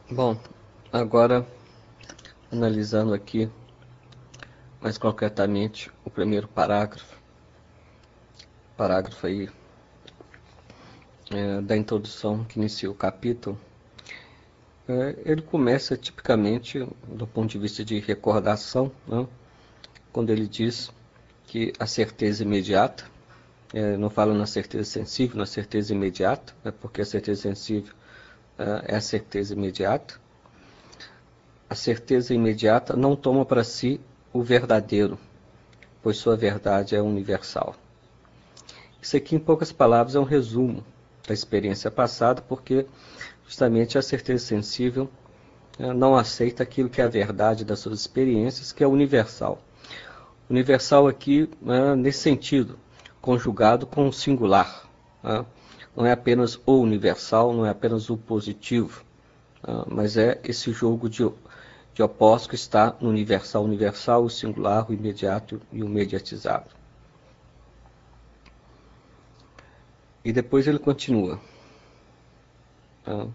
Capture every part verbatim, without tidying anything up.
Bom, agora analisando aqui mais concretamente o primeiro parágrafo, parágrafo aí é, da introdução que inicia o capítulo, é, ele começa tipicamente do ponto de vista de recordação, né, quando ele diz que a certeza imediata, é, não fala na certeza sensível, na certeza imediata, né, porque a certeza sensível é, é a certeza imediata. A certeza imediata não toma para si o verdadeiro, pois sua verdade é universal. Isso aqui, em poucas palavras, é um resumo da experiência passada, porque justamente a certeza sensível né, não aceita aquilo que é a verdade das suas experiências, que é universal. Universal aqui, né, nesse sentido, conjugado com o singular. Né? Não é apenas o universal, não é apenas o positivo, né, mas é esse jogo de, de opostos que está no universal, universal, o singular, o imediato e o mediatizado. E depois ele continua. Tá?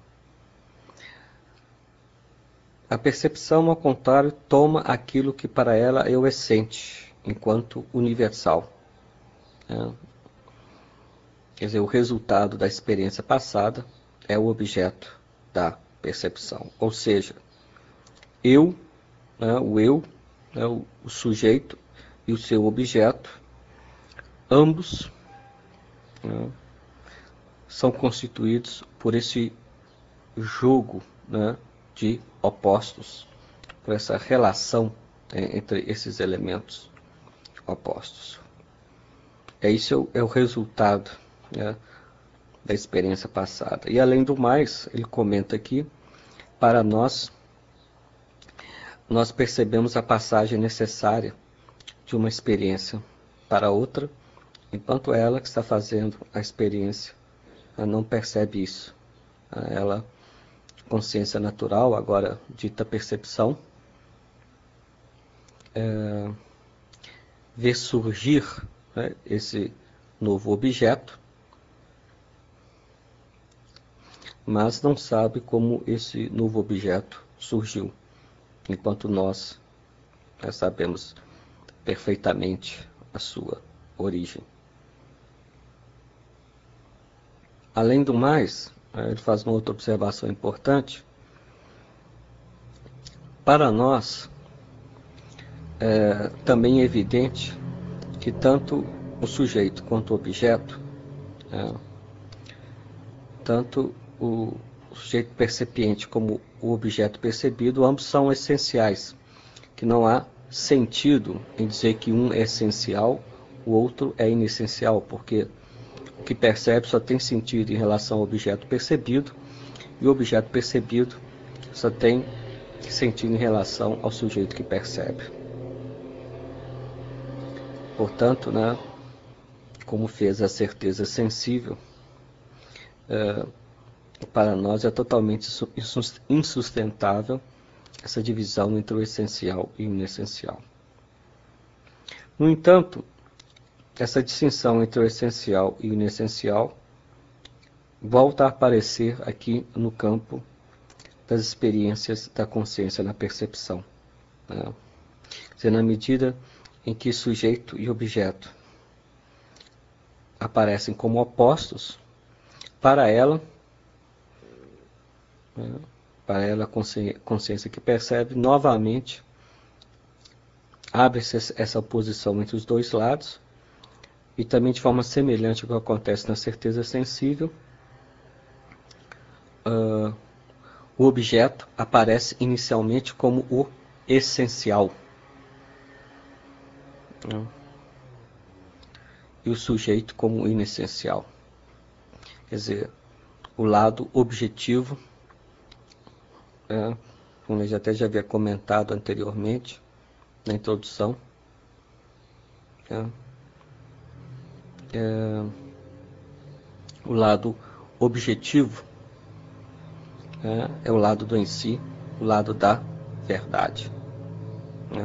A percepção, ao contrário, toma aquilo que para ela é o essente, enquanto universal. Né? Quer dizer, o resultado da experiência passada é o objeto da percepção. Ou seja, eu, né, o eu, né, o, o sujeito e o seu objeto, ambos né, são constituídos por esse jogo né, de opostos, por essa relação né, entre esses elementos opostos. É isso é o resultado né, da experiência passada. E além do mais, ele comenta aqui, para nós, nós percebemos a passagem necessária de uma experiência para outra, enquanto ela que está fazendo a experiência ela não percebe isso. Ela, consciência natural, agora dita percepção, é, vê surgir né, esse novo objeto, mas não sabe como esse novo objeto surgiu, enquanto nós né, sabemos perfeitamente a sua origem. Além do mais, ele faz uma outra observação importante. Para nós, é também é evidente que tanto o sujeito quanto o objeto, é, tanto o sujeito percepiente como o objeto percebido, ambos são essenciais, que não há sentido em dizer que um é essencial, o outro é inessencial, porque o que percebe só tem sentido em relação ao objeto percebido, e o objeto percebido só tem sentido em relação ao sujeito que percebe. Portanto, né, como fez a certeza sensível, é, para nós é totalmente insustentável essa divisão entre o essencial e o inessencial. No entanto, essa distinção entre o essencial e o inessencial volta a aparecer aqui no campo das experiências da consciência na percepção. Né? Quer dizer, na medida em que sujeito e objeto aparecem como opostos, para ela, né, para ela a consciência que percebe, novamente abre-se essa oposição entre os dois lados, e também de forma semelhante ao que acontece na certeza sensível, uh, o objeto aparece inicialmente como o essencial, né, e o sujeito como o inessencial. Quer dizer, o lado objetivo, é, como eu já até já havia comentado anteriormente, na introdução, é, é, o lado objetivo é, é o lado do em si, o lado da verdade. Né?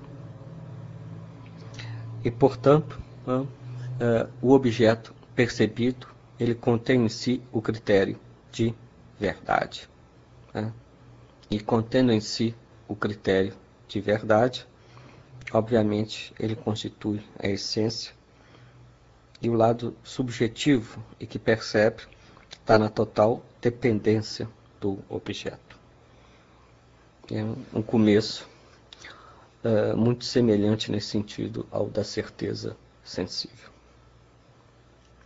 E, portanto, né, é, o objeto percebido, ele contém em si o critério de verdade. Né? e contendo em si o critério de verdade, obviamente ele constitui a essência, e o lado subjetivo e que percebe está na total dependência do objeto. É um começo uh, muito semelhante nesse sentido ao da certeza sensível.